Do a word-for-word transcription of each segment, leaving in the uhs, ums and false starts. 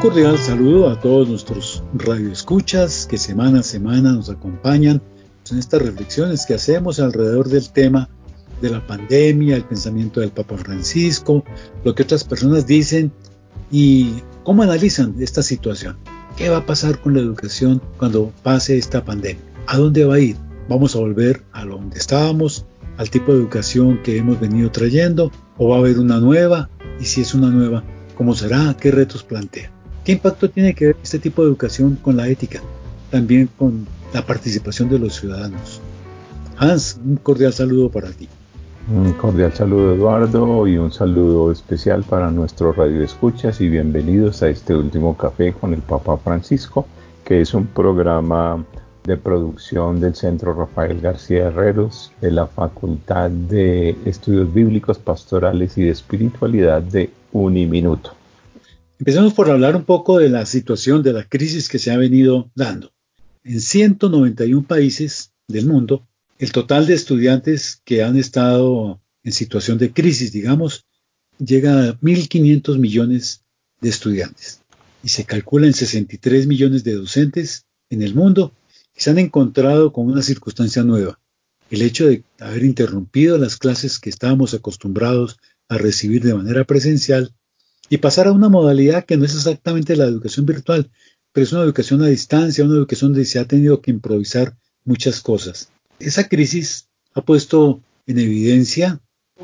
cordial saludo a todos nuestros radioescuchas que semana a semana nos acompañan en estas reflexiones que hacemos alrededor del tema de la pandemia, el pensamiento del Papa Francisco, lo que otras personas dicen y cómo analizan esta situación. ¿Qué va a pasar con la educación cuando pase esta pandemia? ¿A dónde va a ir? ¿Vamos a volver a donde estábamos, al tipo de educación que hemos venido trayendo? ¿O va a haber una nueva? Y si es una nueva, ¿cómo será? ¿Qué retos plantea? ¿Qué impacto tiene que ver este tipo de educación con la ética? También con la participación de los ciudadanos. Hans, un cordial saludo para ti. Un cordial saludo, Eduardo, y un saludo especial para nuestros radioescuchas y bienvenidos a este último café con el Papa Francisco, que es un programa de producción del Centro Rafael García Herreros, de la Facultad de Estudios Bíblicos, Pastorales y de Espiritualidad de Uniminuto. Empecemos por hablar un poco de la situación de la crisis que se ha venido dando. En ciento noventa y uno países del mundo, el total de estudiantes que han estado en situación de crisis, digamos, llega a mil quinientos millones de estudiantes. Y se calcula en sesenta y tres millones de docentes en el mundo que se han encontrado con una circunstancia nueva. El hecho de haber interrumpido las clases que estábamos acostumbrados a recibir de manera presencial y pasar a una modalidad que no es exactamente la educación virtual, pero es una educación a distancia, una educación donde se ha tenido que improvisar muchas cosas. Esa crisis ha puesto en evidencia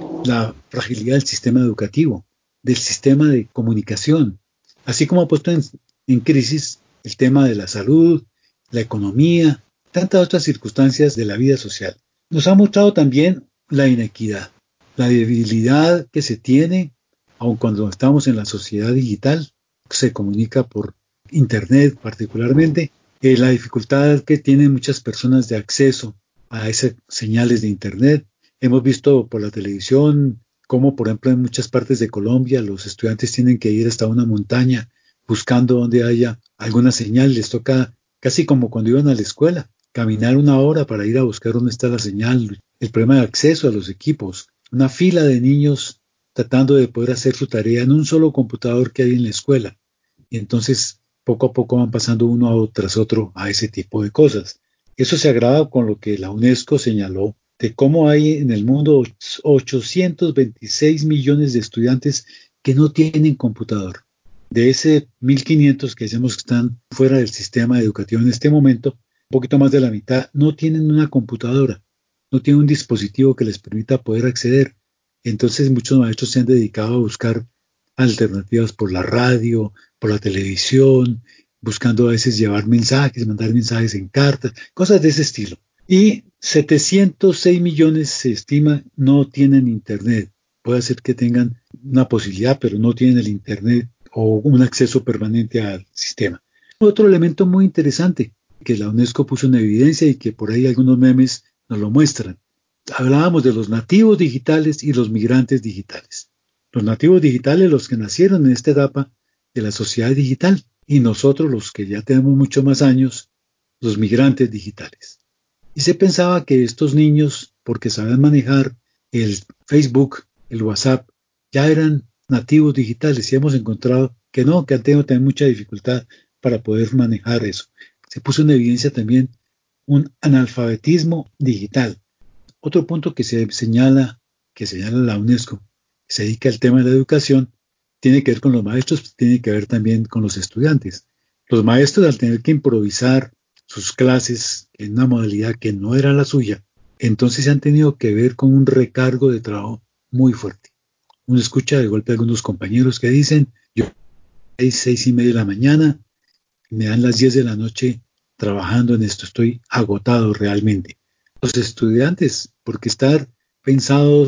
la fragilidad del sistema educativo, del sistema de comunicación, así como ha puesto en, en crisis el tema de la salud, la economía, tantas otras circunstancias de la vida social. Nos ha mostrado también la inequidad, la debilidad que se tiene, aun cuando estamos en la sociedad digital, se comunica por Internet particularmente, eh, la dificultad que tienen muchas personas de acceso a esas señales de Internet. Hemos visto por la televisión cómo, por ejemplo, en muchas partes de Colombia los estudiantes tienen que ir hasta una montaña buscando donde haya alguna señal. Les toca, casi como cuando iban a la escuela, caminar una hora para ir a buscar dónde está la señal. El problema de acceso a los equipos, una fila de niños tratando de poder hacer su tarea en un solo computador que hay en la escuela. Y entonces, poco a poco van pasando uno a tras otro a ese tipo de cosas. Eso se agrava con lo que la UNESCO señaló de cómo hay en el mundo ochocientos veintiséis millones de estudiantes que no tienen computador. De ese mil quinientos que decimos que están fuera del sistema educativo en este momento, un poquito más de la mitad no tienen una computadora, no tienen un dispositivo que les permita poder acceder. Entonces muchos maestros se han dedicado a buscar alternativas por la radio, por la televisión, buscando a veces llevar mensajes, mandar mensajes en cartas, cosas de ese estilo. Y setecientos seis millones se estima no tienen Internet. Puede ser que tengan una posibilidad, pero no tienen el Internet o un acceso permanente al sistema. Otro elemento muy interesante que la UNESCO puso en evidencia y que por ahí algunos memes nos lo muestran. Hablábamos de los nativos digitales y los migrantes digitales. Los nativos digitales, los que nacieron en esta etapa de la sociedad digital, y nosotros, los que ya tenemos muchos más años, los migrantes digitales. Y se pensaba que estos niños, porque saben manejar el Facebook, el WhatsApp, ya eran nativos digitales, y hemos encontrado que no, que han tenido también mucha dificultad para poder manejar eso. Se puso en evidencia también un analfabetismo digital. Otro punto que se señala, que señala la UNESCO, que se dedica al tema de la educación, tiene que ver con los maestros, tiene que ver también con los estudiantes. Los maestros, al tener que improvisar sus clases en una modalidad que no era la suya, entonces se han tenido que ver con un recargo de trabajo muy fuerte. Uno escucha de golpe a algunos compañeros que dicen, yo seis, seis y media de la mañana, me dan las diez de la noche trabajando en esto, estoy agotado realmente. Los estudiantes, porque estar pensados,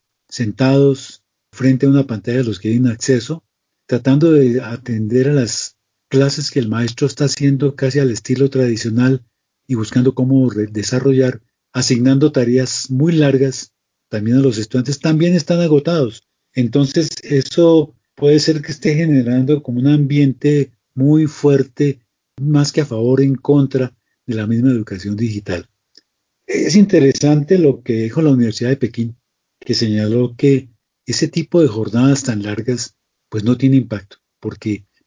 sentados frente a una pantalla de los que tienen acceso, tratando de atender a las clases que el maestro está haciendo casi al estilo tradicional y buscando cómo desarrollar, asignando tareas muy largas también a los estudiantes, también están agotados. Entonces, eso puede ser que esté generando como un ambiente muy fuerte, más que a favor, en contra de la misma educación digital. Es interesante lo que dijo la Universidad de Pekín, que señaló que ese tipo de jornadas tan largas pues no tiene impacto, porque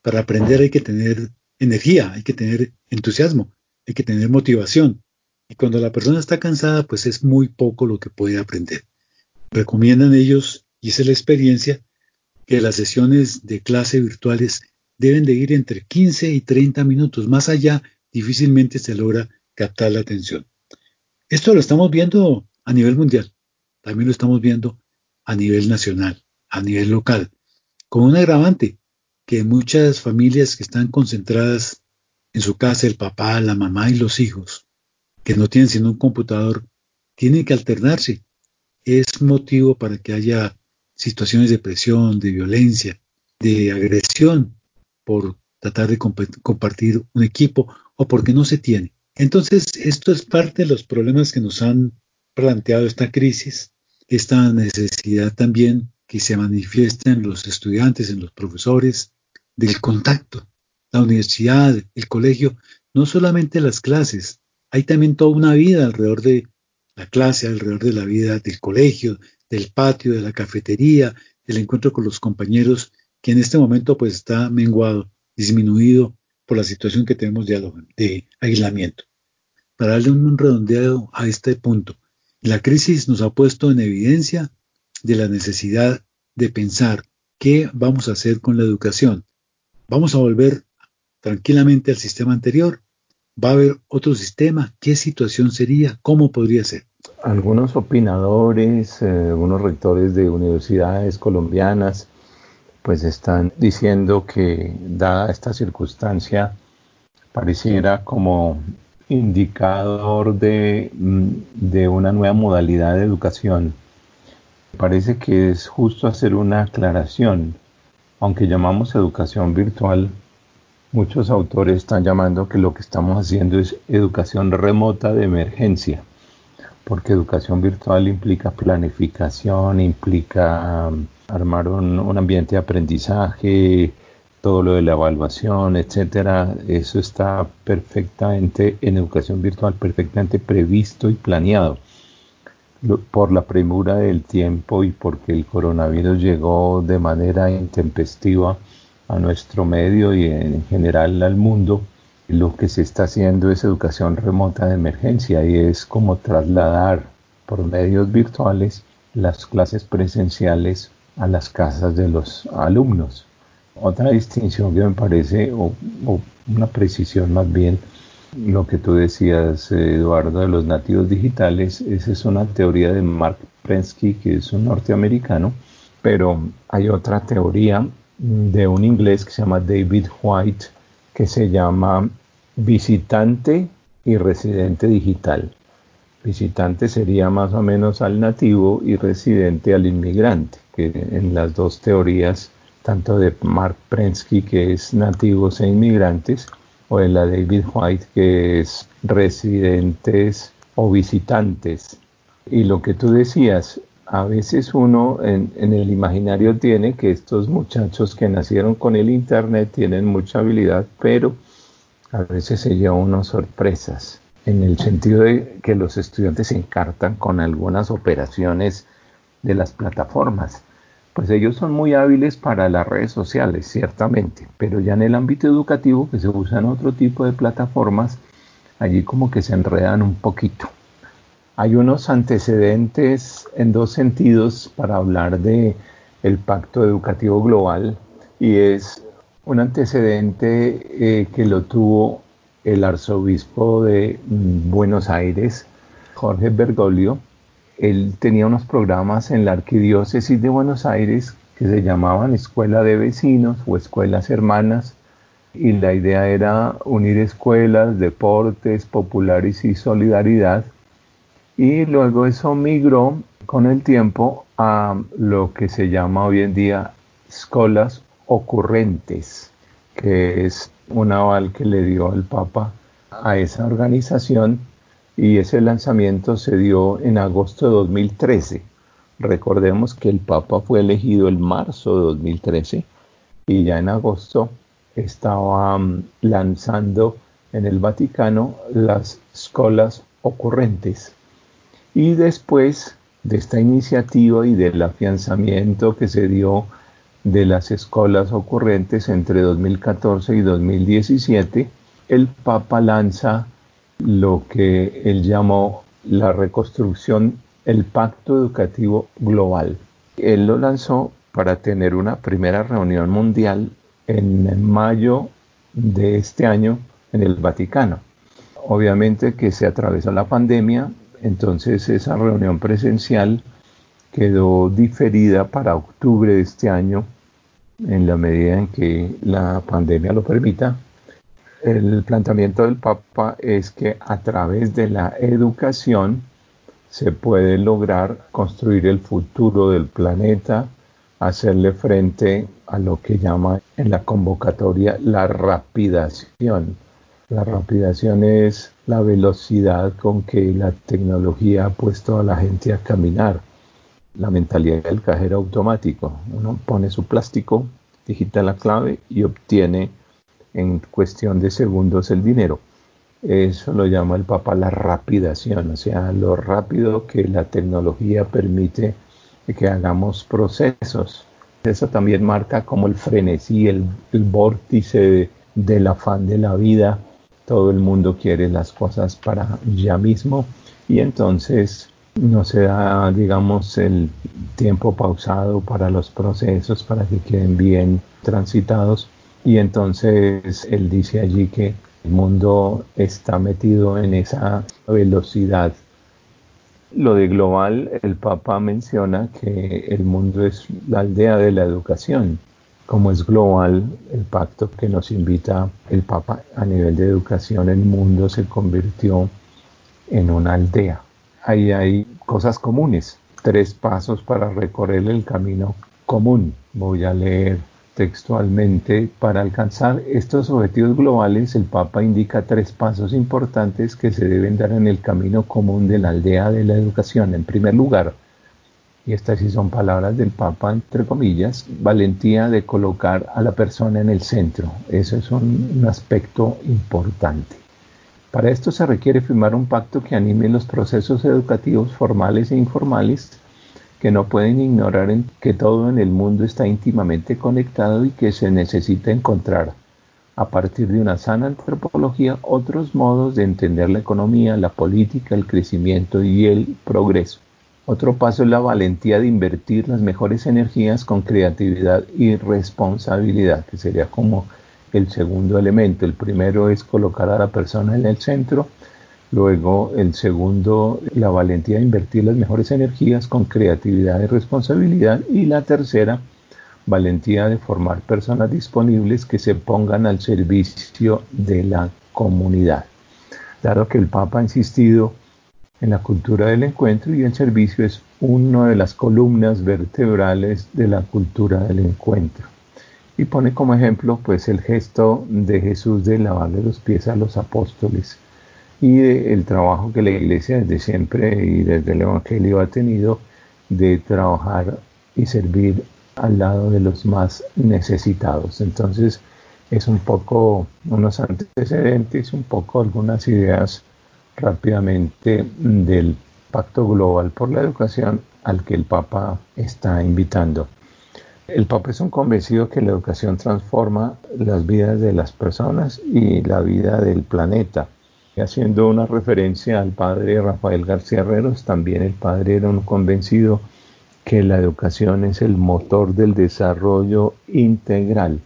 Para aprender hay que tener energía, hay que tener entusiasmo, hay que tener motivación. Y cuando la persona está cansada, pues es muy poco lo que puede aprender. Recomiendan ellos, y esa es la experiencia, que las sesiones de clase virtuales deben de ir entre quince y treinta minutos. Más allá, difícilmente se logra captar la atención. Esto lo estamos viendo a nivel mundial. También lo estamos viendo a nivel nacional, a nivel local, con un agravante, que muchas familias que están concentradas en su casa, el papá, la mamá y los hijos, que no tienen sino un computador, tienen que alternarse. Es motivo para que haya situaciones de presión, de violencia, de agresión por tratar de comp- compartir un equipo o porque no se tiene. Entonces, esto es parte de los problemas que nos han planteado esta crisis, esta necesidad también que se manifiesta en los estudiantes, en los profesores, del contacto. La universidad, el colegio, no solamente las clases, hay también toda una vida alrededor de la clase, alrededor de la vida del colegio, del patio, de la cafetería, del encuentro con los compañeros, que en este momento pues está menguado, disminuido por la situación que tenemos de, de aislamiento. Para darle un redondeado a este punto, la crisis nos ha puesto en evidencia de la necesidad de pensar qué vamos a hacer con la educación. ¿Vamos a volver tranquilamente al sistema anterior? ¿Va a haber otro sistema? ¿Qué situación sería? ¿Cómo podría ser? Algunos opinadores, eh, algunos rectores de universidades colombianas, pues están diciendo que dada esta circunstancia, pareciera como indicador de, de una nueva modalidad de educación. Parece que es justo hacer una aclaración. Aunque llamamos educación virtual, muchos autores están llamando que lo que estamos haciendo es educación remota de emergencia, porque educación virtual implica planificación, implica um, armar un, un ambiente de aprendizaje, todo lo de la evaluación, etcétera. Eso está perfectamente en educación virtual, perfectamente previsto y planeado. Por la premura del tiempo y porque el coronavirus llegó de manera intempestiva a nuestro medio y en general al mundo, lo que se está haciendo es educación remota de emergencia y es como trasladar por medios virtuales las clases presenciales a las casas de los alumnos. Otra distinción que me parece, o, o una precisión más bien, lo que tú decías, Eduardo, de los nativos digitales, esa es una teoría de Mark Prensky, que es un norteamericano, pero hay otra teoría de un inglés que se llama David White, que se llama visitante y residente digital. Visitante sería más o menos al nativo y residente al inmigrante, que en las dos teorías, tanto de Mark Prensky, que es nativos e inmigrantes, o de la David White, que es residentes o visitantes. Y lo que tú decías, a veces uno en, en el imaginario tiene que estos muchachos que nacieron con el internet tienen mucha habilidad, pero a veces se lleva unas sorpresas, en el sentido de que los estudiantes se encartan con algunas operaciones de las plataformas. Pues ellos son muy hábiles para las redes sociales, ciertamente, pero ya en el ámbito educativo, que se usan otro tipo de plataformas, allí como que se enredan un poquito. Hay unos antecedentes en dos sentidos para hablar de el Pacto Educativo Global, y es un antecedente eh, que lo tuvo el arzobispo de Buenos Aires, Jorge Bergoglio. Él tenía unos programas en la arquidiócesis de Buenos Aires que se llamaban Escuela de Vecinos o Escuelas Hermanas, y la idea era unir escuelas, deportes populares y solidaridad. Y luego eso migró con el tiempo a lo que se llama hoy en día escuelas ocurrentes, que es un aval que le dio el Papa a esa organización, y ese lanzamiento se dio en agosto de dos mil trece. Recordemos que el Papa fue elegido en marzo de dos mil trece y ya en agosto estaba um, lanzando en el Vaticano las escuelas ocurrentes. Y después de esta iniciativa y del afianzamiento que se dio de las escolas ocurrentes entre dos mil catorce y dos mil diecisiete, el Papa lanza lo que él llamó la reconstrucción, el Pacto Educativo Global. Él lo lanzó para tener una primera reunión mundial en mayo de este año en el Vaticano. Obviamente que se atravesó la pandemia, entonces esa reunión presencial quedó diferida para octubre de este año, en la medida en que la pandemia lo permita. El planteamiento del Papa es que a través de la educación se puede lograr construir el futuro del planeta, hacerle frente a lo que llama en la convocatoria la rapidación. La rapidación es la velocidad con que la tecnología ha puesto a la gente a caminar. La mentalidad del cajero automático. Uno pone su plástico, digita la clave y obtiene en cuestión de segundos el dinero. Eso lo llama el Papa la rapidación, o sea, lo rápido que la tecnología permite que hagamos procesos. Eso también marca como el frenesí, el, el vórtice de, del afán de la vida. Todo el mundo quiere las cosas para ya mismo y entonces no se da, digamos, el tiempo pausado para los procesos, para que queden bien transitados. Y entonces él dice allí que el mundo está metido en esa velocidad. Lo de global, el Papa menciona que el mundo es la aldea de la educación. Como es global el pacto que nos invita el Papa a nivel de educación, el mundo se convirtió en una aldea. Ahí hay cosas comunes, tres pasos para recorrer el camino común. Voy a leer textualmente. Para alcanzar estos objetivos globales, el Papa indica tres pasos importantes que se deben dar en el camino común de la aldea de la educación. En primer lugar, y estas sí son palabras del Papa, entre comillas, valentía de colocar a la persona en el centro. Eso es un, un aspecto importante. Para esto se requiere firmar un pacto que anime los procesos educativos formales e informales, que no pueden ignorar en que todo en el mundo está íntimamente conectado y que se necesita encontrar, a partir de una sana antropología, otros modos de entender la economía, la política, el crecimiento y el progreso. Otro paso es la valentía de invertir las mejores energías con creatividad y responsabilidad, que sería como el segundo elemento. El primero es colocar a la persona en el centro. Luego, el segundo, la valentía de invertir las mejores energías con creatividad y responsabilidad. Y la tercera, valentía de formar personas disponibles que se pongan al servicio de la comunidad. Dado que el Papa ha insistido en la cultura del encuentro y el servicio es una de las columnas vertebrales de la cultura del encuentro. Y pone como ejemplo pues el gesto de Jesús de lavarle los pies a los apóstoles y de, el trabajo que la Iglesia desde siempre y desde el Evangelio ha tenido de trabajar y servir al lado de los más necesitados. Entonces es un poco unos antecedentes, un poco algunas ideas rápidamente del Pacto Global por la Educación al que el Papa está invitando. El Papa es un convencido que la educación transforma las vidas de las personas y la vida del planeta. Haciendo una referencia al padre Rafael García Herreros, también el padre era un convencido que la educación es el motor del desarrollo integral.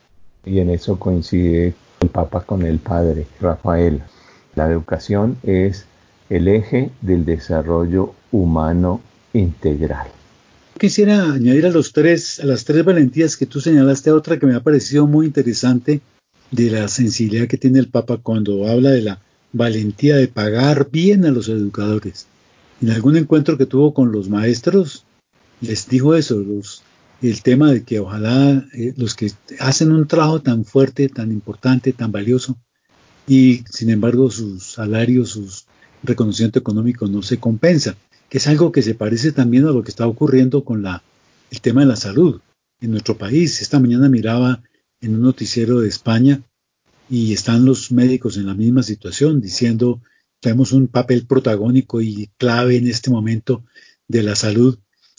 Y en eso coincide el Papa con el padre Rafael. La educación es el eje del desarrollo humano integral. Quisiera añadir a los tres, a las tres valentías que tú señalaste, otra que me ha parecido muy interesante de la sensibilidad que tiene el Papa cuando habla de la valentía de pagar bien a los educadores. En algún encuentro que tuvo con los maestros, les dijo eso, los, el tema de que ojalá eh, los que hacen un trabajo tan fuerte, tan importante, tan valioso, y sin embargo sus salarios, sus reconocimiento económico no se compensa, que es algo que se parece también a lo que está ocurriendo con la, el tema de la salud en nuestro país. Esta mañana miraba en un noticiero de España y están los médicos en la misma situación diciendo tenemos un papel protagónico y clave en este momento de la salud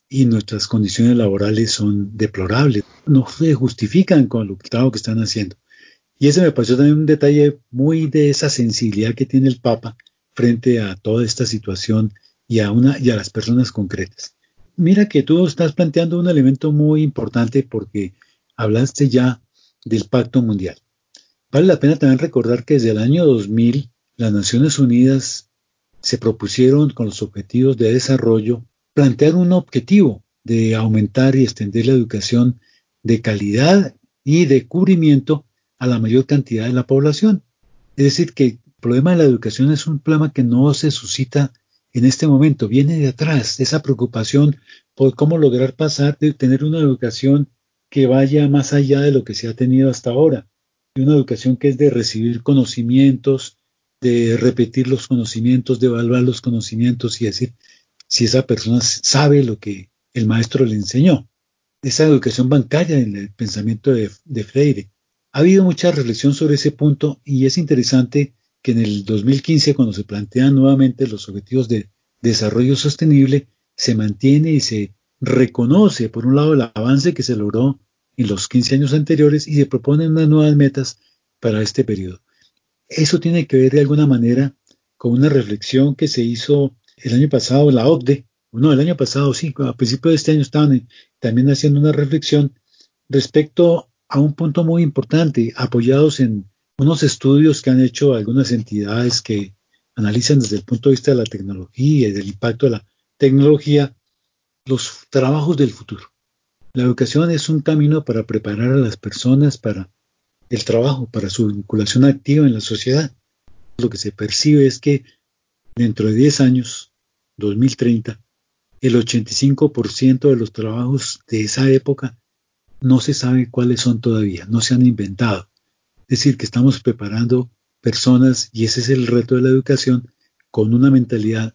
y nuestras condiciones laborales son deplorables, no se justifican con lo que trabajo que están haciendo. Y ese me pareció también un detalle muy de esa sensibilidad que tiene el Papa frente a toda esta situación y a, una, y a las personas concretas. Mira que tú estás planteando un elemento muy importante porque hablaste ya del Pacto Mundial. Vale la pena también recordar que desde el año dos mil las Naciones Unidas se propusieron con los objetivos de desarrollo plantear un objetivo de aumentar y extender la educación de calidad y de cubrimiento a la mayor cantidad de la población. Es decir, que el problema de la educación es un problema que no se suscita en este momento, viene de atrás, esa preocupación por cómo lograr pasar de tener una educación que vaya más allá de lo que se ha tenido hasta ahora, y una educación que es de recibir conocimientos, de repetir los conocimientos, de evaluar los conocimientos y decir si esa persona sabe lo que el maestro le enseñó. Esa educación bancaria en el pensamiento de, de Freire. Ha habido mucha reflexión sobre ese punto y es interesante que en el dos mil quince, cuando se plantean nuevamente los objetivos de desarrollo sostenible, se mantiene y se reconoce, por un lado, el avance que se logró en los quince años anteriores y se proponen unas nuevas metas para este periodo. Eso tiene que ver de alguna manera con una reflexión que se hizo el año pasado en la O C D E, no, el año pasado sí, a principios de este año estaban también haciendo una reflexión respecto a un punto muy importante, apoyados en unos estudios que han hecho algunas entidades que analizan desde el punto de vista de la tecnología y del impacto de la tecnología los trabajos del futuro. La educación es un camino para preparar a las personas para el trabajo, para su vinculación activa en la sociedad. Lo que se percibe es que dentro de diez años, dos mil treinta, el ochenta y cinco por ciento de los trabajos de esa época no se sabe cuáles son todavía, no se han inventado. Es decir, que estamos preparando personas, y ese es el reto de la educación, con una mentalidad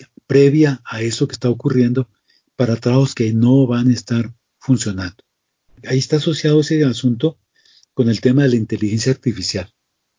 previa a eso que está ocurriendo para trabajos que no van a estar funcionando. Ahí está asociado ese asunto con el tema de la inteligencia artificial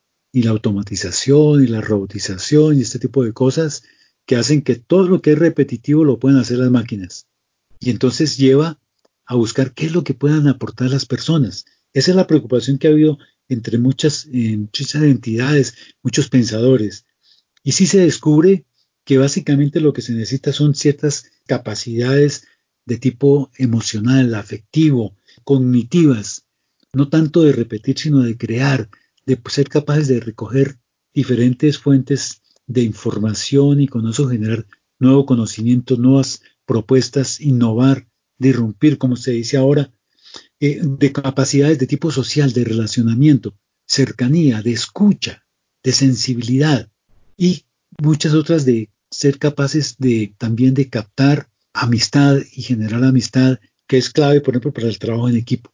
y la automatización y la robotización y este tipo de cosas que hacen que todo lo que es repetitivo lo puedan hacer las máquinas. Y entonces lleva a buscar qué es lo que puedan aportar las personas. Esa es la preocupación que ha habido entre muchas, eh, muchas entidades, muchos pensadores. Y sí se descubre que básicamente lo que se necesita son ciertas capacidades de tipo emocional, afectivo, cognitivas, no tanto de repetir, sino de crear, de ser capaces de recoger diferentes fuentes de información y con eso generar nuevo conocimiento, nuevas propuestas, innovar, de irrumpir, como se dice ahora, eh, de capacidades de tipo social, de relacionamiento, cercanía, de escucha, de sensibilidad y muchas otras de ser capaces de también de captar amistad y generar amistad, que es clave, por ejemplo, para el trabajo en equipo.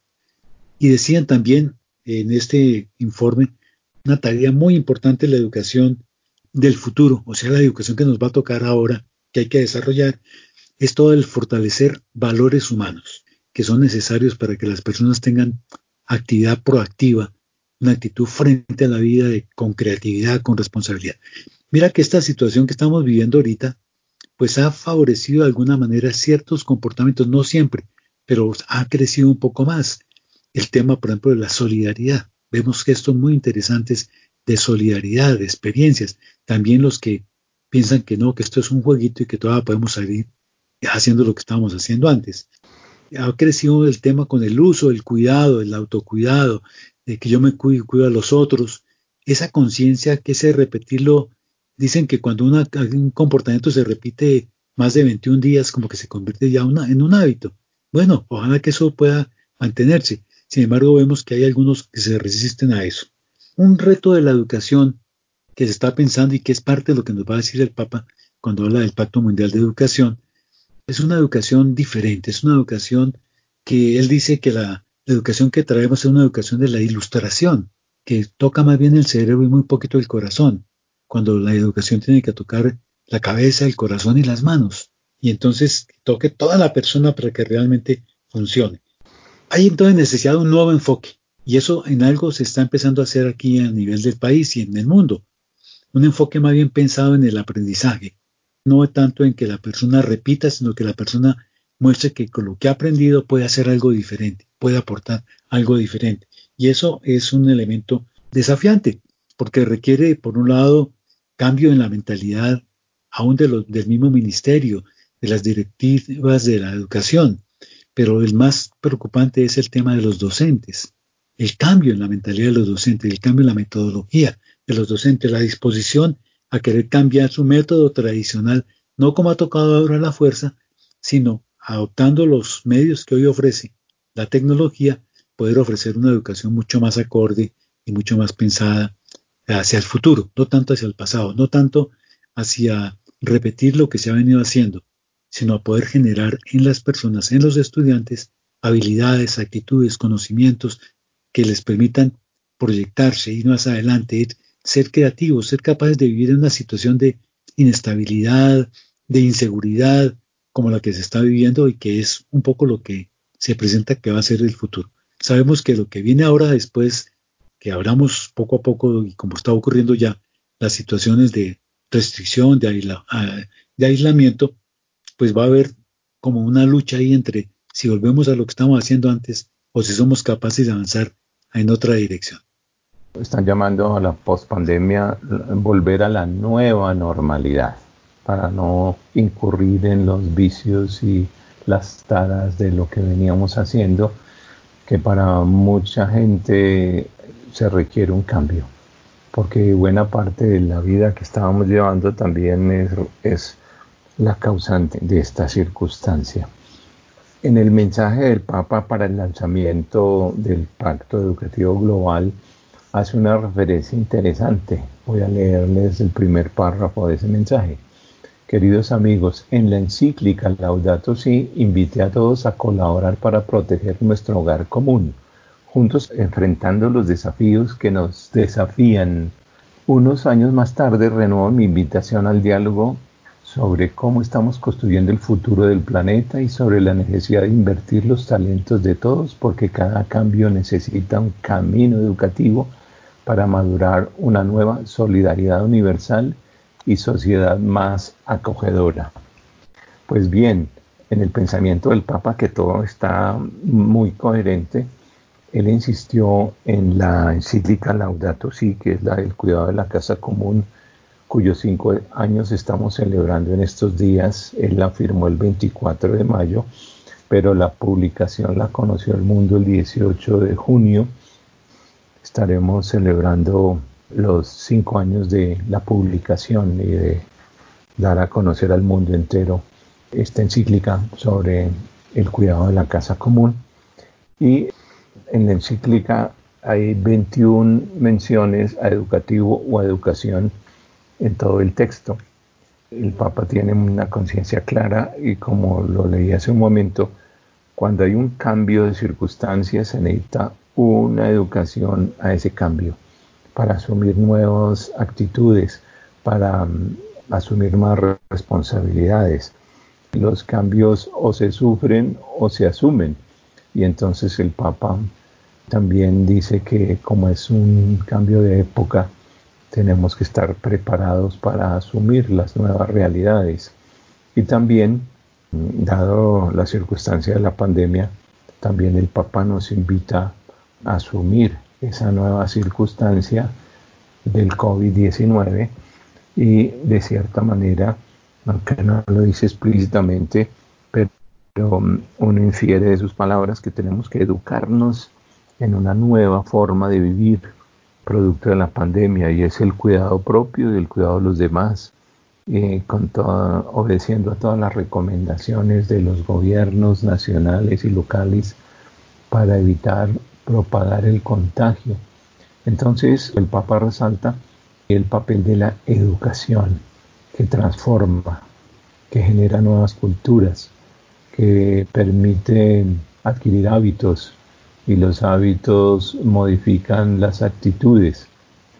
Y decían también en este informe una tarea muy importante, la educación del futuro, o sea, la educación que nos va a tocar ahora, que hay que desarrollar, es todo el fortalecer valores humanos que son necesarios para que las personas tengan actividad proactiva, una actitud frente a la vida de, con creatividad, con responsabilidad. Mira que esta situación que estamos viviendo ahorita, pues ha favorecido de alguna manera ciertos comportamientos, no siempre, pero ha crecido un poco más. El tema, por ejemplo, de la solidaridad. Vemos gestos muy interesantes de solidaridad, de experiencias. También los que piensan que no, que esto es un jueguito y que todavía podemos salir haciendo lo que estábamos haciendo antes. Ha crecido el tema con el uso, el cuidado, el autocuidado, de que yo me cuido, cuido a los otros. Esa conciencia que ese repetirlo, dicen que cuando una, un comportamiento se repite más de veintiún días, como que se convierte ya una, en un hábito. Bueno, ojalá que eso pueda mantenerse. Sin embargo, vemos que hay algunos que se resisten a eso. Un reto de la educación que se está pensando y que es parte de lo que nos va a decir el Papa cuando habla del Pacto Mundial de Educación, es una educación diferente, es una educación que él dice que la, la educación que traemos es una educación de la ilustración, que toca más bien el cerebro y muy poquito el corazón, cuando la educación tiene que tocar la cabeza, el corazón y las manos, y entonces toque toda la persona para que realmente funcione. Hay entonces necesidad de un nuevo enfoque, y eso en algo se está empezando a hacer aquí a nivel del país y en el mundo. Un enfoque más bien pensado en el aprendizaje, no tanto en que la persona repita, sino que la persona muestre que con lo que ha aprendido puede hacer algo diferente, puede aportar algo diferente. Y eso es un elemento desafiante, porque requiere, por un lado, cambio en la mentalidad aún de los, del mismo ministerio, de las directivas de la educación. Pero el más preocupante es el tema de los docentes, el cambio en la mentalidad de los docentes, el cambio en la metodología de los docentes, la disposición a querer cambiar su método tradicional, no como ha tocado ahora la fuerza, sino adoptando los medios que hoy ofrece la tecnología, poder ofrecer una educación mucho más acorde y mucho más pensada hacia el futuro, no tanto hacia el pasado, no tanto hacia repetir lo que se ha venido haciendo, sino a poder generar en las personas, en los estudiantes, habilidades, actitudes, conocimientos que les permitan proyectarse, ir más adelante, ir, ser creativos, ser capaces de vivir en una situación de inestabilidad, de inseguridad, como la que se está viviendo y que es un poco lo que se presenta que va a ser el futuro. Sabemos que lo que viene ahora después, que abramos poco a poco y como está ocurriendo ya, las situaciones de restricción, de, aisla, de aislamiento, pues va a haber como una lucha ahí entre si volvemos a lo que estamos haciendo antes o si somos capaces de avanzar en otra dirección. Están llamando a la pospandemia volver a la nueva normalidad para no incurrir en los vicios y las taras de lo que veníamos haciendo, que para mucha gente se requiere un cambio, porque buena parte de la vida que estábamos llevando también es, es la causante de esta circunstancia. En el mensaje del Papa para el lanzamiento del Pacto Educativo Global hace una referencia interesante. Voy a leerles el primer párrafo de ese mensaje. Queridos amigos, en la encíclica Laudato Si, invité a todos a colaborar para proteger nuestro hogar común, juntos enfrentando los desafíos que nos desafían. Unos años más tarde renuevo mi invitación al diálogo sobre cómo estamos construyendo el futuro del planeta y sobre la necesidad de invertir los talentos de todos, porque cada cambio necesita un camino educativo para madurar una nueva solidaridad universal y sociedad más acogedora. Pues bien, en el pensamiento del Papa, que todo está muy coherente, él insistió en la encíclica Laudato Si, que es la del cuidado de la casa común, cuyos cinco años estamos celebrando en estos días. Él la firmó el veinticuatro de mayo, pero la publicación la conoció el mundo el dieciocho de junio. Estaremos celebrando los cinco años de la publicación y de dar a conocer al mundo entero esta encíclica sobre el cuidado de la casa común. Y en la encíclica hay veintiuna menciones a educativo o a educación en todo el texto. El Papa tiene una conciencia clara y, como lo leí hace un momento, cuando hay un cambio de circunstancias se necesita una educación a ese cambio para asumir nuevas actitudes, para um, asumir más responsabilidades. Los cambios o se sufren o se asumen, y entonces el Papa también dice que, como es un cambio de época, tenemos que estar preparados para asumir las nuevas realidades. Y también, dado la circunstancia de la pandemia, también el Papa nos invita a asumir esa nueva circunstancia del COVID diecinueve y, de cierta manera, aunque no lo dice explícitamente, pero uno infiere de sus palabras que tenemos que educarnos en una nueva forma de vivir producto de la pandemia, y es el cuidado propio y el cuidado de los demás, eh, con todo, obedeciendo a todas las recomendaciones de los gobiernos nacionales y locales para evitar propagar el contagio. Entonces el Papa resalta el papel de la educación, que transforma, que genera nuevas culturas, que permite adquirir hábitos, y los hábitos modifican las actitudes,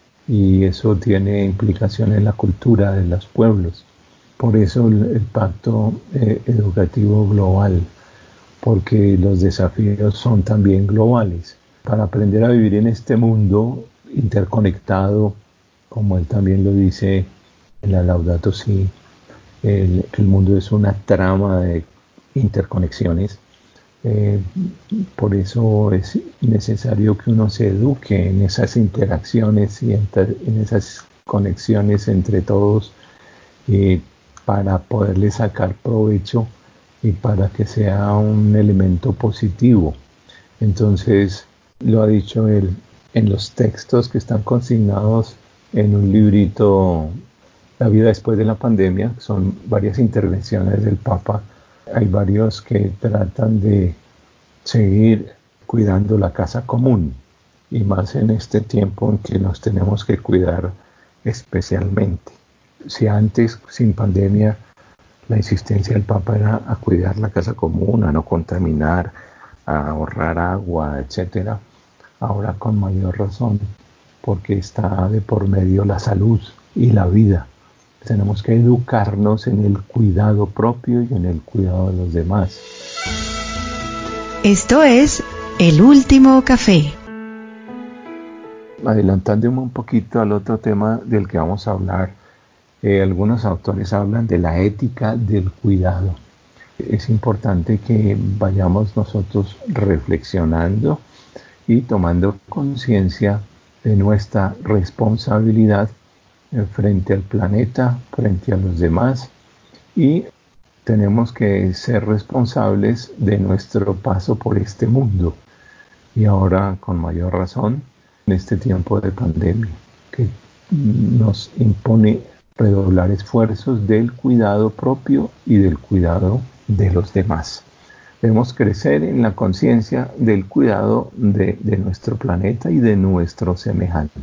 y eso tiene implicaciones en la cultura de los pueblos. Por eso el, el Pacto eh, Educativo Global, porque los desafíos son también globales. Para aprender a vivir en este mundo interconectado, como él también lo dice en la Laudato Si, el, el mundo es una trama de interconexiones. Eh, por eso es necesario que uno se eduque en esas interacciones y en, en esas conexiones entre todos, eh, para poderle sacar provecho y para que sea un elemento positivo. Entonces, lo ha dicho él en los textos que están consignados en un librito, La vida después de la pandemia. Son varias intervenciones del Papa. Hay varios que tratan de seguir cuidando la casa común, y más en este tiempo en que nos tenemos que cuidar especialmente. Si antes, sin pandemia, la insistencia del Papa era a cuidar la casa común, a no contaminar, a ahorrar agua, etcétera, ahora con mayor razón, porque está de por medio la salud y la vida. Tenemos que educarnos en el cuidado propio y en el cuidado de los demás. Esto es El Último Café. Adelantándome un poquito al otro tema del que vamos a hablar, eh, algunos autores hablan de la ética del cuidado. Es importante que vayamos nosotros reflexionando y tomando conciencia de nuestra responsabilidad frente al planeta, frente a los demás, y tenemos que ser responsables de nuestro paso por este mundo, y ahora con mayor razón en este tiempo de pandemia, que nos impone redoblar esfuerzos del cuidado propio y del cuidado de los demás. Debemos crecer en la conciencia del cuidado de, de nuestro planeta y de nuestros semejantes.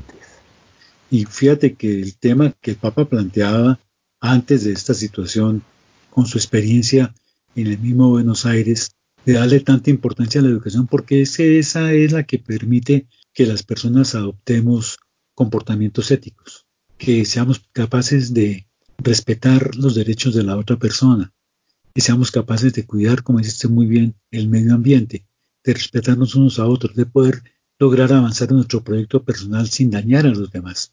Y fíjate que el tema que el Papa planteaba antes de esta situación, con su experiencia en el mismo Buenos Aires, de darle tanta importancia a la educación, porque es que esa es la que permite que las personas adoptemos comportamientos éticos, que seamos capaces de respetar los derechos de la otra persona, que seamos capaces de cuidar, como dijiste muy bien, el medio ambiente, de respetarnos unos a otros, de poder lograr avanzar en nuestro proyecto personal sin dañar a los demás.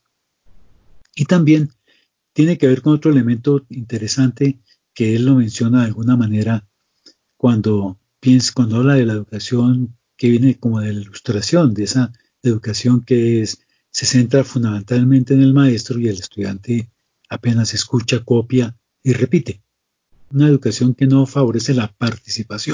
Y también tiene que ver con otro elemento interesante que él lo menciona de alguna manera cuando piensa, cuando habla de la educación que viene como de la ilustración, de esa educación que es, se centra fundamentalmente en el maestro y el estudiante apenas escucha, copia y repite. Una educación que no favorece la participación.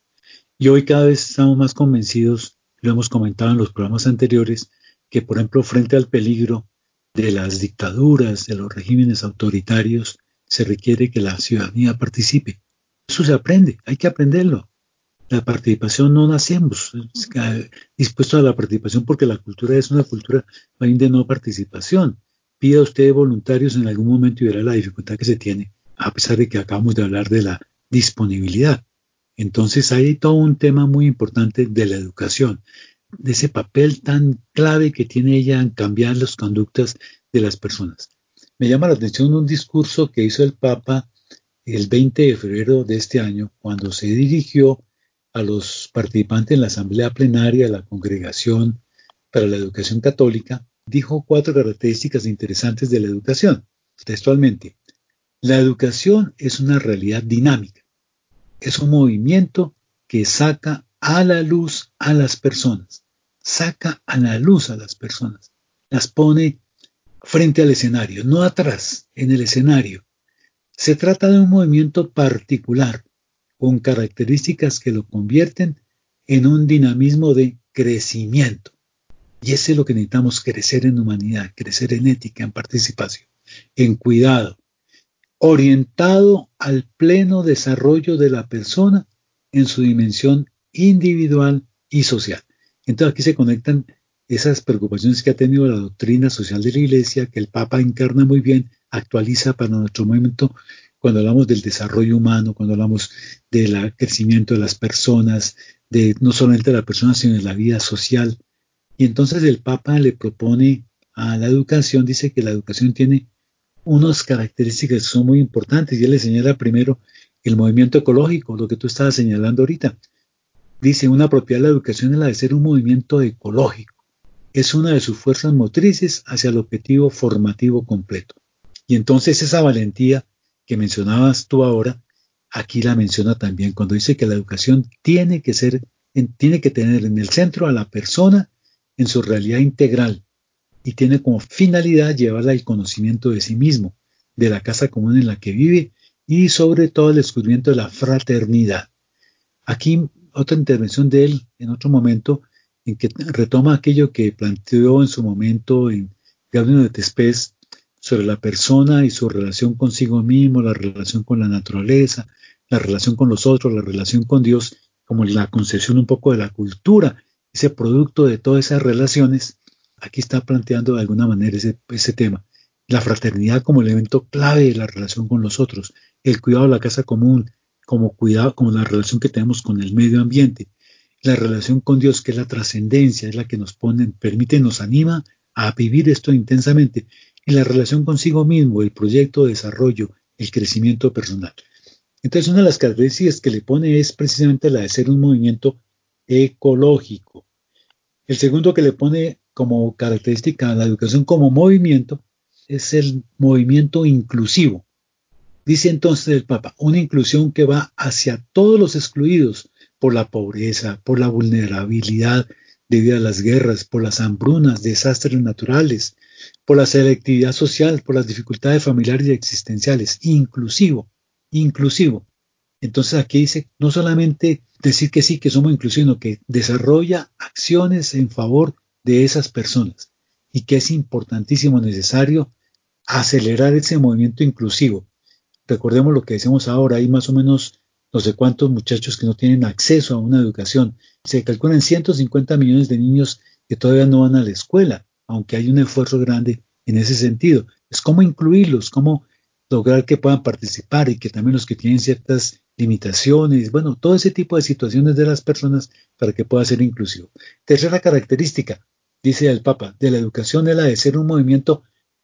Y hoy cada vez estamos más convencidos, lo hemos comentado en los programas anteriores, que por ejemplo frente al peligro de las dictaduras, de los regímenes autoritarios, se requiere que la ciudadanía participe. Eso se aprende, hay que aprenderlo. La participación no nacemos dispuestos a la participación porque la cultura es una cultura de no participación. Pida usted voluntarios en algún momento y verá la dificultad que se tiene, a pesar de que acabamos de hablar de la disponibilidad. Entonces hay todo un tema muy importante de la educación, de ese papel tan clave que tiene ella en cambiar las conductas de las personas. Me llama la atención un discurso que hizo el Papa el veinte de febrero de este año, cuando se dirigió a los participantes en la asamblea plenaria de la Congregación para la Educación Católica, dijo cuatro características interesantes de la educación. Textualmente, la educación es una realidad dinámica, es un movimiento que saca a la luz a las personas, saca a la luz a las personas, las pone frente al escenario, no atrás, en el escenario. Se trata de un movimiento particular, con características que lo convierten en un dinamismo de crecimiento. Y ese es lo que necesitamos, crecer en humanidad, crecer en ética, en participación, en cuidado, orientado al pleno desarrollo de la persona en su dimensión individual y social. Entonces aquí se conectan esas preocupaciones que ha tenido la doctrina social de la Iglesia, que el Papa encarna muy bien, actualiza para nuestro momento, cuando hablamos del desarrollo humano, cuando hablamos del crecimiento de las personas, de no solamente de la persona, sino de la vida social. Y entonces el Papa le propone a la educación, dice que la educación tiene unas características que son muy importantes, y él le señala primero el movimiento ecológico, lo que tú estabas señalando ahorita. Dice, una propiedad de la educación es la de ser un movimiento ecológico. Es una de sus fuerzas motrices hacia el objetivo formativo completo. Y entonces esa valentía que mencionabas tú ahora aquí la menciona también cuando dice que la educación tiene que ser, en, tiene que tener en el centro a la persona en su realidad integral y tiene como finalidad llevarla al conocimiento de sí mismo, de la casa común en la que vive y sobre todo el descubrimiento de la fraternidad. Aquí otra intervención de él en otro momento en que retoma aquello que planteó en su momento en Gaudium et Spes sobre la persona y su relación consigo mismo, la relación con la naturaleza, la relación con los otros, la relación con Dios, como la concepción un poco de la cultura, ese producto de todas esas relaciones. Aquí está planteando de alguna manera ese, ese tema. La fraternidad como elemento clave de la relación con los otros, el cuidado de la casa común, como cuidado, como la relación que tenemos con el medio ambiente, la relación con Dios, que es la trascendencia, es la que nos pone, permite, nos anima a vivir esto intensamente, y la relación consigo mismo, el proyecto de desarrollo, el crecimiento personal. Entonces, una de las características que le pone es precisamente la de ser un movimiento ecológico. El segundo que le pone como característica a la educación como movimiento es el movimiento inclusivo. Dice entonces el Papa, una inclusión que va hacia todos los excluidos por la pobreza, por la vulnerabilidad debido a las guerras, por las hambrunas, desastres naturales, por la selectividad social, por las dificultades familiares y existenciales. Inclusivo, inclusivo. Entonces aquí dice, no solamente decir que sí, que somos inclusivos, sino que desarrolla acciones en favor de esas personas y que es importantísimo, necesario acelerar ese movimiento inclusivo. Recordemos lo que decimos ahora, hay más o menos no sé cuántos muchachos que no tienen acceso a una educación. Se calculan ciento cincuenta millones de niños que todavía no van a la escuela, aunque hay un esfuerzo grande en ese sentido. Es cómo incluirlos, cómo lograr que puedan participar y que también los que tienen ciertas limitaciones, bueno, todo ese tipo de situaciones de las personas para que pueda ser inclusivo. Tercera característica, dice el Papa, de la educación es la de ser un movimiento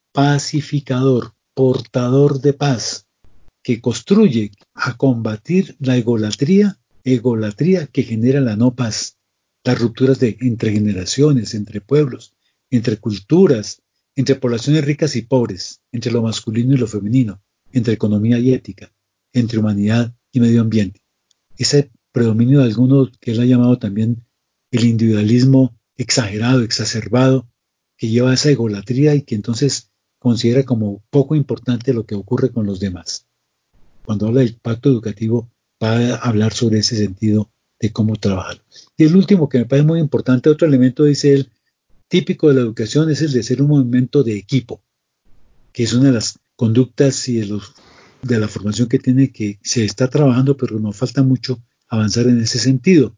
pacificador, portador de paz, que construye a combatir la egolatría, egolatría que genera la no paz, las rupturas de, entre generaciones, entre pueblos, entre culturas, entre poblaciones ricas y pobres, entre lo masculino y lo femenino, entre economía y ética, entre humanidad y medio ambiente. Ese predominio de algunos que él ha llamado también el individualismo exagerado, exacerbado, que lleva a esa egolatría y que entonces considera como poco importante lo que ocurre con los demás. Cuando habla del pacto educativo, va a hablar sobre ese sentido de cómo trabajar. Y el último que me parece muy importante, otro elemento, dice él, típico de la educación, es el de ser un movimiento de equipo, que es una de las conductas y de, los, de la formación que tiene, que se está trabajando, pero nos falta mucho avanzar en ese sentido.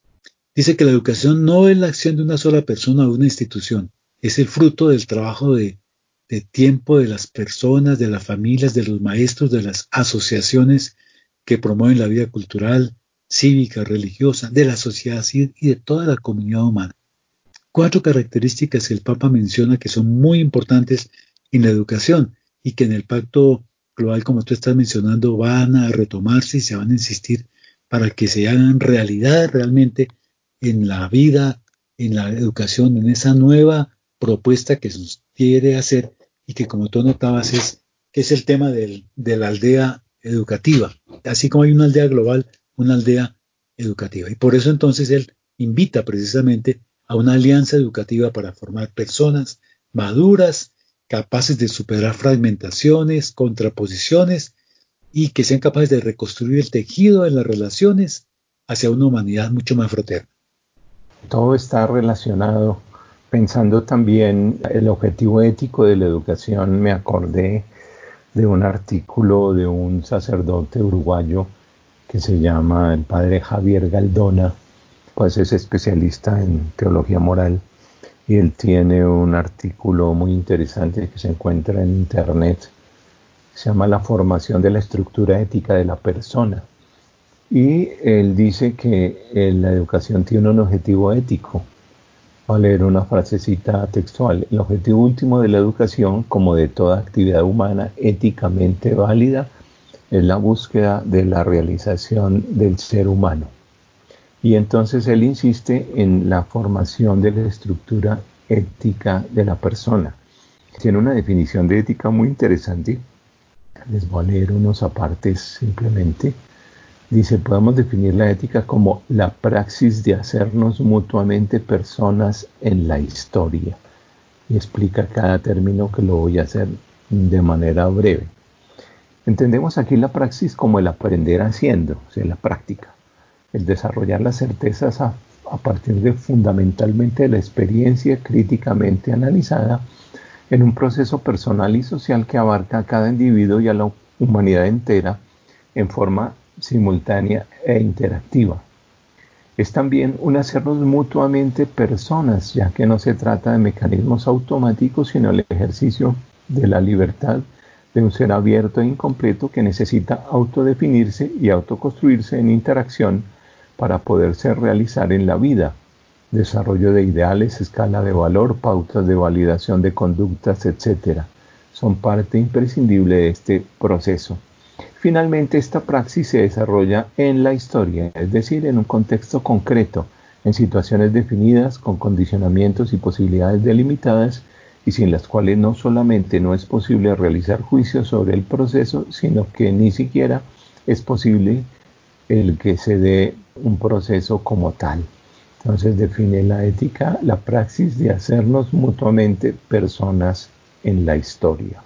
Dice que la educación no es la acción de una sola persona o de una institución, es el fruto del trabajo de de tiempo de las personas, de las familias, de los maestros, de las asociaciones que promueven la vida cultural, cívica, religiosa, de la sociedad civil y de toda la comunidad humana. Cuatro características que el Papa menciona que son muy importantes en la educación y que en el Pacto Global, como tú estás mencionando, van a retomarse y se van a insistir para que se hagan realidad realmente en la vida, en la educación, en esa nueva propuesta que se quiere hacer y que, como tú notabas, es, que es el tema del, de la aldea educativa. Así como hay una aldea global, una aldea educativa. Y por eso entonces él invita precisamente a una alianza educativa para formar personas maduras, capaces de superar fragmentaciones, contraposiciones y que sean capaces de reconstruir el tejido de las relaciones hacia una humanidad mucho más fraterna. Todo está relacionado. Pensando también el objetivo ético de la educación, me acordé de un artículo de un sacerdote uruguayo que se llama el padre Javier Galdona, pues es especialista en teología moral y él tiene un artículo muy interesante que se encuentra en internet, se llama La formación de la estructura ética de la persona. Y él dice que la educación tiene un objetivo ético. Voy a leer una frasecita textual. El objetivo último de la educación, como de toda actividad humana éticamente válida, es la búsqueda de la realización del ser humano. Y entonces él insiste en la formación de la estructura ética de la persona. Tiene una definición de ética muy interesante. Les voy a leer unos apartes simplemente. Dice, podemos definir la ética como la praxis de hacernos mutuamente personas en la historia. Y explica cada término, que lo voy a hacer de manera breve. Entendemos aquí la praxis como el aprender haciendo, o sea, la práctica. El desarrollar las certezas a, a partir de fundamentalmente de la experiencia críticamente analizada en un proceso personal y social que abarca a cada individuo y a la humanidad entera en forma simultánea e interactiva. Es también un hacernos mutuamente personas, ya que no se trata de mecanismos automáticos, sino el ejercicio de la libertad de un ser abierto e incompleto que necesita autodefinirse y autoconstruirse en interacción para poderse realizar en la vida. Desarrollo de ideales, escala de valor, pautas de validación de conductas, etcétera, son parte imprescindible de este proceso. Finalmente, esta praxis se desarrolla en la historia, es decir, en un contexto concreto, en situaciones definidas, con condicionamientos y posibilidades delimitadas, y sin las cuales no solamente no es posible realizar juicios sobre el proceso, sino que ni siquiera es posible el que se dé un proceso como tal. Entonces define la ética, la praxis de hacernos mutuamente personas en la historia.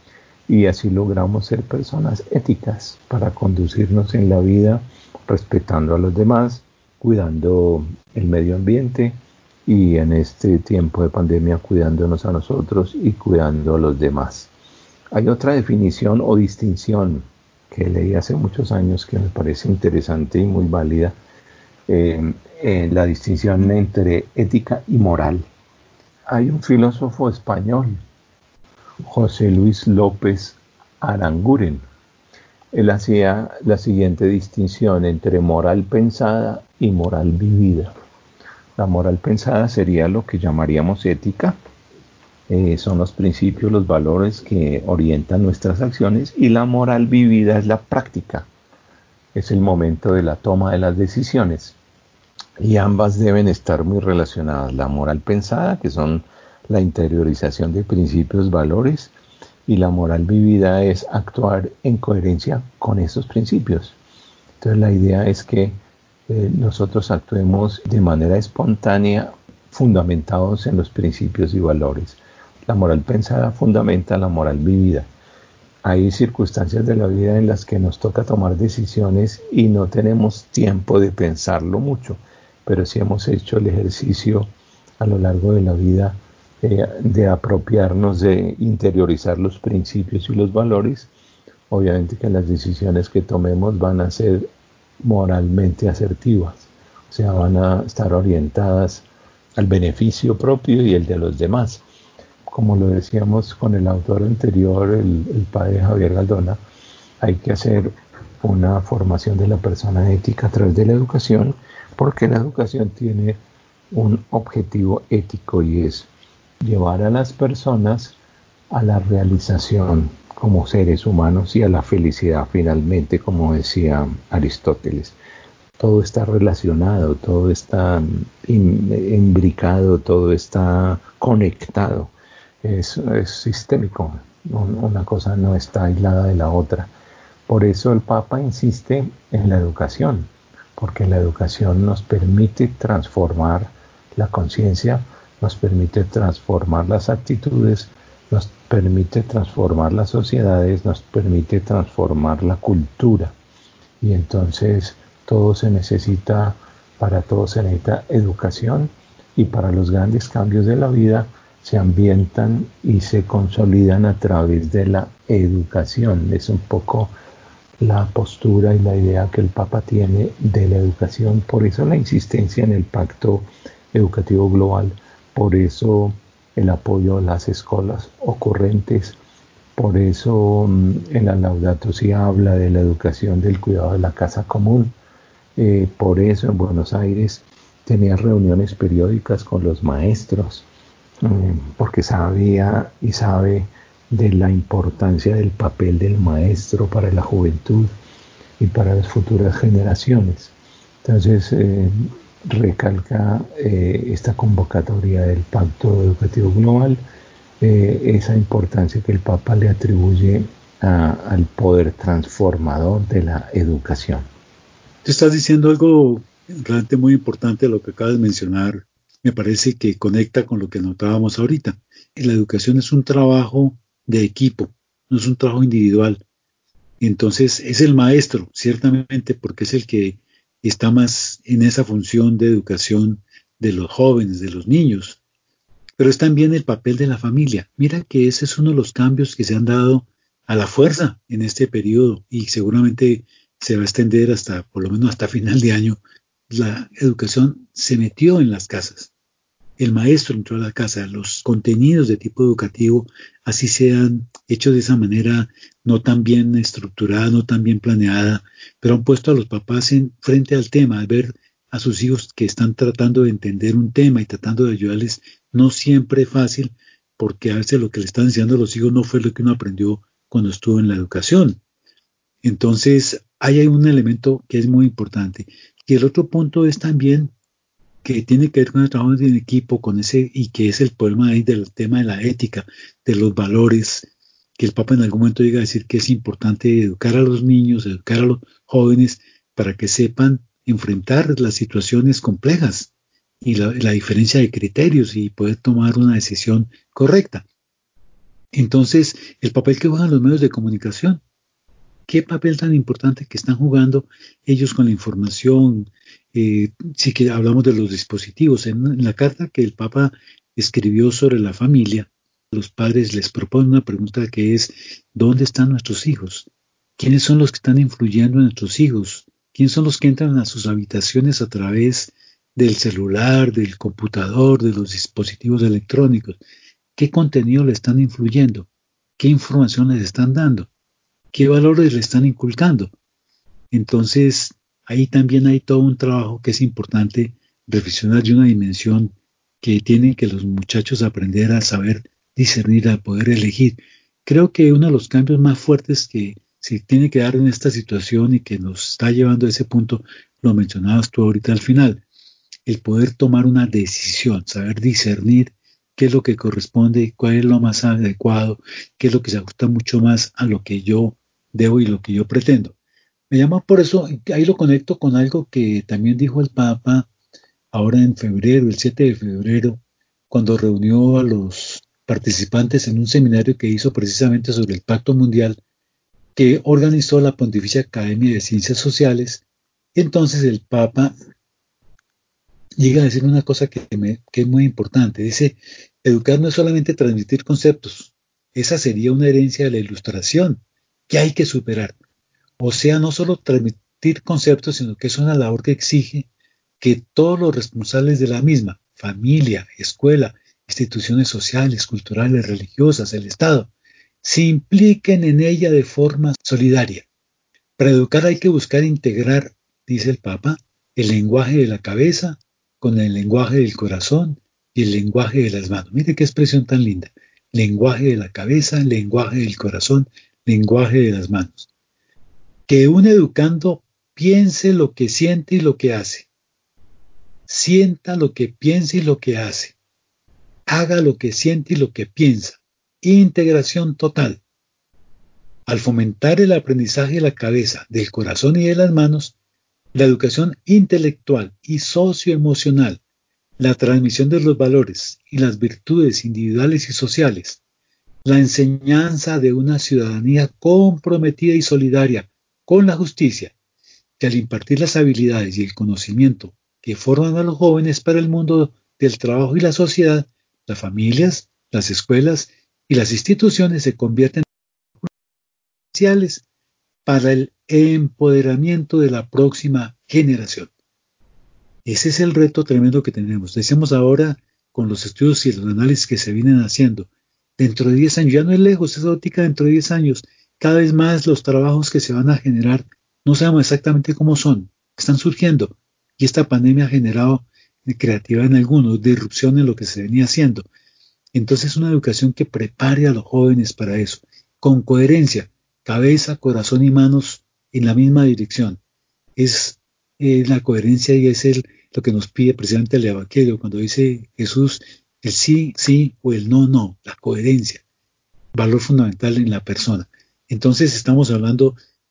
Y así logramos ser personas éticas para conducirnos en la vida respetando a los demás, cuidando el medio ambiente y en este tiempo de pandemia cuidándonos a nosotros y cuidando a los demás. Hay otra definición o distinción que leí hace muchos años que me parece interesante y muy válida, eh, en la distinción entre ética y moral. Hay un filósofo español, José Luis López Aranguren. Él hacía la siguiente distinción entre moral pensada y moral vivida. La moral pensada sería lo que llamaríamos ética. Eh, son los principios, los valores que orientan nuestras acciones, y la moral vivida es la práctica. Es el momento de la toma de las decisiones. Y ambas deben estar muy relacionadas. La moral pensada, que son la interiorización de principios, valores, y la moral vivida es actuar en coherencia con esos principios. Entonces la idea es que eh, nosotros actuemos de manera espontánea, fundamentados en los principios y valores. La moral pensada fundamenta la moral vivida. Hay circunstancias de la vida en las que nos toca tomar decisiones y no tenemos tiempo de pensarlo mucho, pero si hemos hecho el ejercicio a lo largo de la vida eh, de apropiarnos, de interiorizar los principios y los valores, obviamente que las decisiones que tomemos van a ser moralmente asertivas, o sea, van a estar orientadas al beneficio propio y el de los demás. Como lo decíamos con el autor anterior, el, el padre Javier Galdona, hay que hacer una formación de la persona ética a través de la educación, porque la educación tiene un objetivo ético y es llevar a las personas a la realización como seres humanos y a la felicidad finalmente, como decía Aristóteles. Todo está relacionado, todo está imbricado, todo está conectado. Es, es sistémico, una cosa no está aislada de la otra. Por eso el Papa insiste en la educación, porque la educación nos permite transformar la conciencia, nos permite transformar las actitudes, nos permite transformar las sociedades, nos permite transformar la cultura. Y entonces todo se necesita, para todo se necesita educación, y para los grandes cambios de la vida se ambientan y se consolidan a través de la educación. Es un poco la postura y la idea que el Papa tiene de la educación. Por eso la insistencia en el Pacto Educativo Global, por eso el apoyo a las escuelas ocurrentes, por eso en la Laudato Si habla de la educación, del cuidado de la casa común. Eh, por eso en Buenos Aires tenía reuniones periódicas con los maestros, porque sabía y sabe de la importancia del papel del maestro para la juventud y para las futuras generaciones. Entonces eh, recalca eh, esta convocatoria del Pacto Educativo Global, eh, esa importancia que el Papa le atribuye a, al poder transformador de la educación. Tú estás diciendo algo realmente muy importante, lo que acabas de mencionar. Me parece que conecta con lo que notábamos ahorita. La educación es un trabajo de equipo, no es un trabajo individual. Entonces es el maestro, ciertamente, porque es el que está más en esa función de educación de los jóvenes, de los niños. Pero es también el papel de la familia. Mira que ese es uno de los cambios que se han dado a la fuerza en este periodo y seguramente se va a extender hasta, por lo menos hasta final de año. La educación se metió en las casas. El maestro entró a la casa. Los contenidos de tipo educativo así sean hechos de esa manera, no tan bien estructurada, no tan bien planeada, pero han puesto a los papás en, frente al tema, al ver a sus hijos que están tratando de entender un tema y tratando de ayudarles, no siempre es fácil, porque a veces lo que le están enseñando a los hijos no fue lo que uno aprendió cuando estuvo en la educación. Entonces, ahí hay un elemento que es muy importante. Y el otro punto es también que tiene que ver con el trabajo en equipo, con ese, y que es el problema ahí del tema de la ética, de los valores, que el Papa en algún momento llega a decir que es importante educar a los niños, educar a los jóvenes, para que sepan enfrentar las situaciones complejas y la, la diferencia de criterios y poder tomar una decisión correcta. Entonces, el papel que juegan los medios de comunicación, qué papel tan importante que están jugando ellos con la información. Eh, si que hablamos de los dispositivos, en, en la carta que el Papa escribió sobre la familia, los padres les proponen una pregunta que es, ¿dónde están nuestros hijos? ¿Quiénes son los que están influyendo en nuestros hijos? ¿Quiénes son los que entran a sus habitaciones a través del celular, del computador, de los dispositivos electrónicos? ¿Qué contenido le están influyendo? ¿Qué información les están dando? ¿Qué valores le están inculcando? Entonces, ahí también hay todo un trabajo que es importante reflexionar de una dimensión que tienen que los muchachos aprender a saber discernir, a poder elegir. Creo que uno de los cambios más fuertes que se tiene que dar en esta situación y que nos está llevando a ese punto, lo mencionabas tú ahorita al final, el poder tomar una decisión, saber discernir qué es lo que corresponde, cuál es lo más adecuado, qué es lo que se ajusta mucho más a lo que yo debo y lo que yo pretendo. Me llama por eso, ahí lo conecto con algo que también dijo el Papa ahora en febrero, el siete de febrero, cuando reunió a los participantes en un seminario que hizo precisamente sobre el Pacto Mundial que organizó la Pontificia Academia de Ciencias Sociales. Entonces el Papa llega a decir una cosa que, me, que es muy importante. Dice, educar no es solamente transmitir conceptos, esa sería una herencia de la Ilustración que hay que superar. O sea, no solo transmitir conceptos, sino que es una labor que exige que todos los responsables de la misma, familia, escuela, instituciones sociales, culturales, religiosas, el Estado, se impliquen en ella de forma solidaria. Para educar hay que buscar integrar, dice el Papa, el lenguaje de la cabeza con el lenguaje del corazón y el lenguaje de las manos. Mire qué expresión tan linda. Lenguaje de la cabeza, lenguaje del corazón, lenguaje de las manos. Que un educando piense lo que siente y lo que hace. Sienta lo que piensa y lo que hace. Haga lo que siente y lo que piensa. Integración total. Al fomentar el aprendizaje de la cabeza, del corazón y de las manos, la educación intelectual y socioemocional, la transmisión de los valores y las virtudes individuales y sociales, la enseñanza de una ciudadanía comprometida y solidaria con la justicia, que al impartir las habilidades y el conocimiento que forman a los jóvenes para el mundo del trabajo y la sociedad, las familias, las escuelas y las instituciones se convierten en esenciales para el empoderamiento de la próxima generación. Ese es el reto tremendo que tenemos. Decimos ahora con los estudios y los análisis que se vienen haciendo. Dentro de diez años, ya no es lejos, es óptica dentro de diez años. Cada vez más los trabajos que se van a generar no sabemos exactamente cómo son, están surgiendo. Y esta pandemia ha generado creatividad en algunos, disrupción en lo que se venía haciendo. Entonces, una educación que prepare a los jóvenes para eso, con coherencia, cabeza, corazón y manos en la misma dirección. Es eh, la coherencia y es el, lo que nos pide precisamente el Evangelio cuando dice Jesús el sí, sí o el no, no, la coherencia, valor fundamental en la persona. Entonces estamos hablando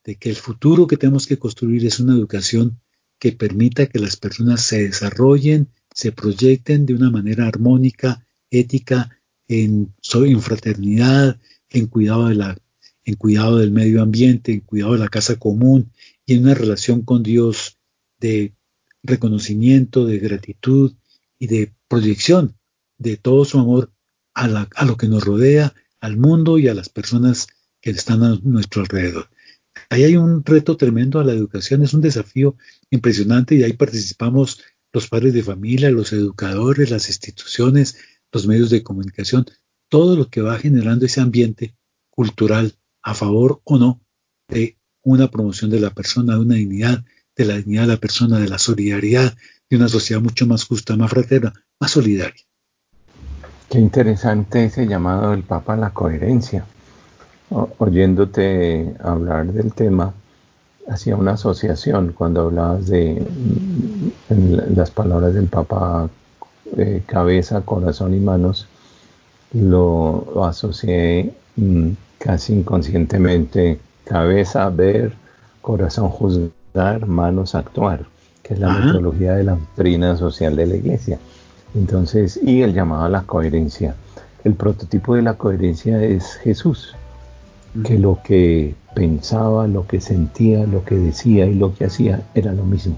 de que el futuro que tenemos que construir es una educación que permita que las personas se desarrollen, se proyecten de una manera armónica, ética, en, en fraternidad, en cuidado de la, en cuidado del medio ambiente, en cuidado de la casa común y en una relación con Dios de reconocimiento, de gratitud y de proyección de todo su amor a, la, a lo que nos rodea, al mundo y a las personas que están a nuestro alrededor. Ahí hay un reto tremendo a la educación, es un desafío impresionante y ahí participamos los padres de familia, los educadores, las instituciones, los medios de comunicación, todo lo que va generando ese ambiente cultural a favor o no de una promoción de la persona, de una dignidad, de la dignidad de la persona, de la solidaridad, de una sociedad mucho más justa, más fraterna, más solidaria. Qué interesante ese llamado del Papa a la coherencia. O, oyéndote hablar del tema, hacía una asociación cuando hablabas de en las palabras del Papa, eh, cabeza, corazón y manos, lo, lo asocié mmm, casi inconscientemente, cabeza ver, corazón juzgar, manos actuar, que es la Ajá. metodología de la doctrina social de la Iglesia. Entonces, y el llamado a la coherencia. El prototipo de la coherencia es Jesús, que lo que pensaba, lo que sentía, lo que decía y lo que hacía era lo mismo.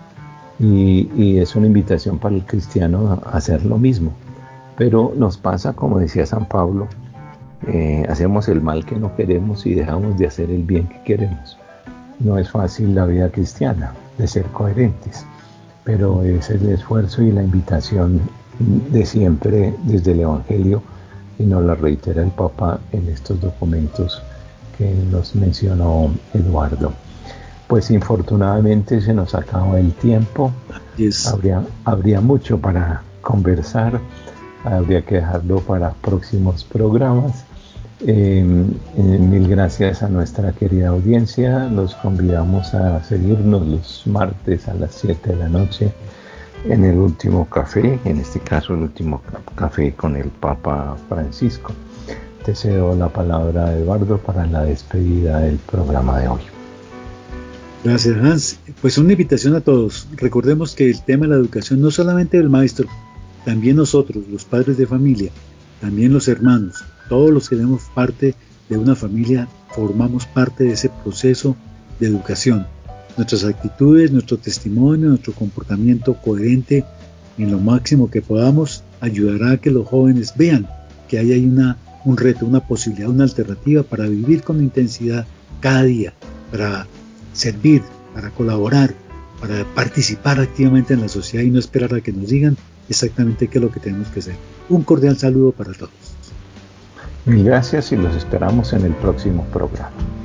Y, y es una invitación para el cristiano a hacer lo mismo. Pero nos pasa, como decía San Pablo, eh, hacemos el mal que no queremos y dejamos de hacer el bien que queremos. No es fácil la vida cristiana de ser coherentes, pero es el esfuerzo y la invitación de siempre desde el Evangelio, y nos la reitera el Papa en estos documentos que nos mencionó Eduardo. Pues infortunadamente se nos acaba el tiempo. Yes. Habría, habría mucho para conversar, habría que dejarlo para próximos programas. Eh, eh, mil gracias a nuestra querida audiencia. Los convidamos a seguirnos los martes a las siete de la noche en el último café, en este caso el último café con el Papa Francisco. Te cedo la palabra a Eduardo para la despedida del programa de hoy. Gracias, Hans. Pues una invitación a todos. Recordemos que el tema de la educación no solamente del maestro, también nosotros, los padres de familia, también los hermanos, todos los que tenemos parte de una familia, formamos parte de ese proceso de educación. Nuestras actitudes, nuestro testimonio, nuestro comportamiento coherente en lo máximo que podamos ayudará a que los jóvenes vean que ahí hay una, un reto, una posibilidad, una alternativa para vivir con intensidad cada día, para servir, para colaborar, para participar activamente en la sociedad y no esperar a que nos digan exactamente qué es lo que tenemos que hacer. Un cordial saludo para todos. Mil gracias y los esperamos en el próximo programa.